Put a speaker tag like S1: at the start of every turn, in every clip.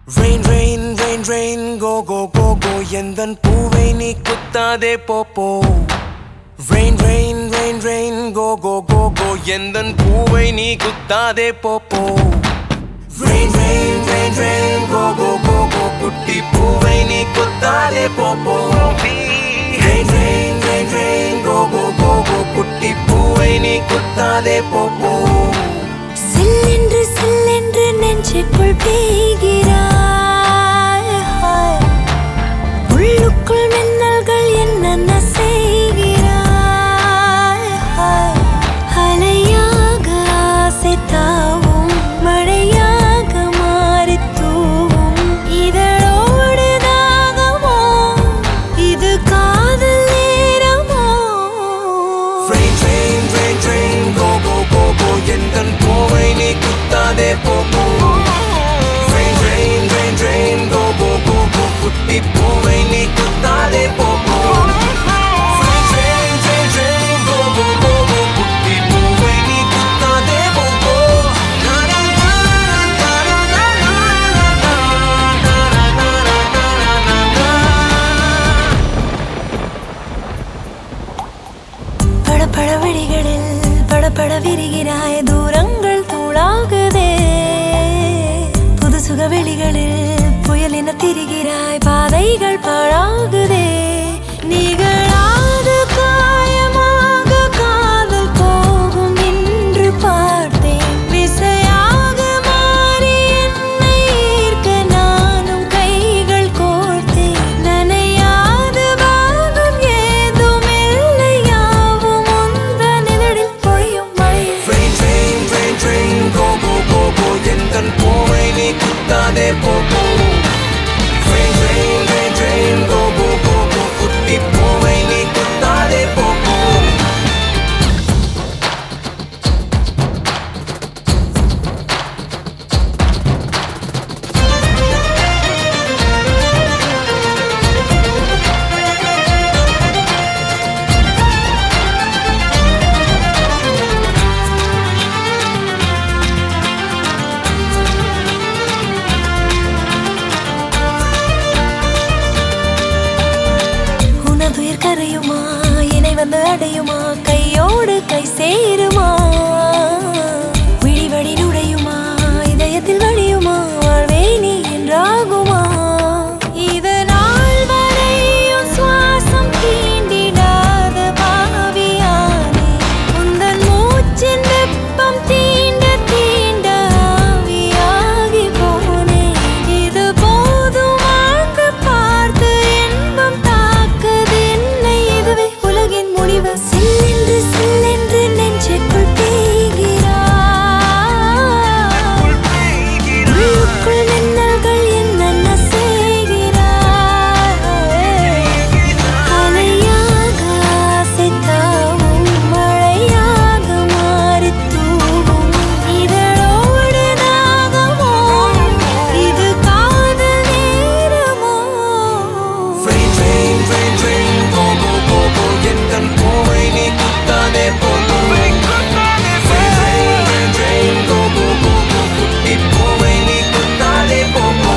S1: Rain, rain, rain, rain, go, go, go, go. எந்தன் பூவை நீ குத்தாதே போப்போ. Rain, rain, rain, rain, go, go, go, go. எந்தன் பூவை நீ குத்தாதே போப்போ. Rain, rain, rain, rain, go, go, go, go. குட்டி பூவை நீ குத்தாதே போப்போ. Rain, rain, rain, rain, go, go, go, go. குட்டி பூவை நீ குத்தாதே போப்போ.
S2: சில்லென்று சில்லென்று நெஞ்சுக்குள் பெய்கிறாய். உள்ளுக்குள் மின்னல்கள் என்னென்ன செய்கிறாய். அலையாக ஆசை தாவும், மழையாக மாறி தூவும். இதழோடு தாகமோ, இது காதல் நேரமோ.
S1: Rain, rain, rain, rain, go, go, go, go. எந்தன் பூவை நீ குத்தாதே போப்போ. Rain, rain, rain, rain, go, go, go, go. குட்டி பூவை நீ குத்தாதே போப்போ. Rain, rain, rain, rain, go, go, go, go. குட்டி பூவை நீ குத்தாதே போப்போ.
S2: படபட விழிகளில் படபட விரிகிறாய். தூரங்கள் தூளாகுதே. புது சுக வெளிகளில் புயலின திரிகிறாய். பாதைகள் பாழாகுதே. நிகழாத காயமாக காதல் போகும் என்று பார்த்தேன். விசையாக மாறி என்னை ஈர்க்க நானும் கைகள் கோர்த்தேன். நனையாத பாகம் ஏதும் இல்லை. யாவும் உந்தன் இதழில் பொழியும் மழை.
S1: Rain, rain, rain, rain, go, go, go, go. எந்தன் பூவை நீ குத்தாதே போப்போ. Rain, rain, rain, rain, go, go, go, go. குட்டி பூவை நீ குத்தாதே போப்போ.
S2: உனதுயிர் கரையுமா, இணை வந்து அடையுமா, கையோடு கை சேருமா, விழிவழி நுழையுமா, இதயத்தில் வழியுமா, வாழ்வே நீ என்றாகுமா. இது நாள் வரையும் சுவாசம் தீண்டிடாத பாவியானே. உந்தன் மூச்சின் வெப்பம் தீண்ட தீண்ட ஆவியாகி போனேன். இது போதும் வாழ்க்கை பார்த்து இன்பம் தாக்குது என்னை. இதுவே உலகின் முடிவு. சில்லென்று சில்லென்று நெஞ்சுக்குள் பெய்கிறாய். உள்ளுக்குள் மின்னல்கள் என்னென்ன செய்கிறாய். அலையாக ஆசை தாவும், மழையாக மாறி தூவும். இதழோடு தாகமோ, இது காதல் நேரமோ.
S1: Rain, rain, rain, rain, go, go, go, go. எந்தன் பூவை நீ குத்தாதே போப்போ. Rain, rain, rain, rain, go, go, go, go. குட்டி பூவை நீ குத்தாதே போப்போ.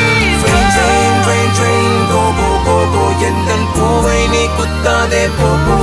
S1: Rain, rain, rain, rain, go, go, go, go. எந்தன் பூவை நீ குத்தாதே போப்போ.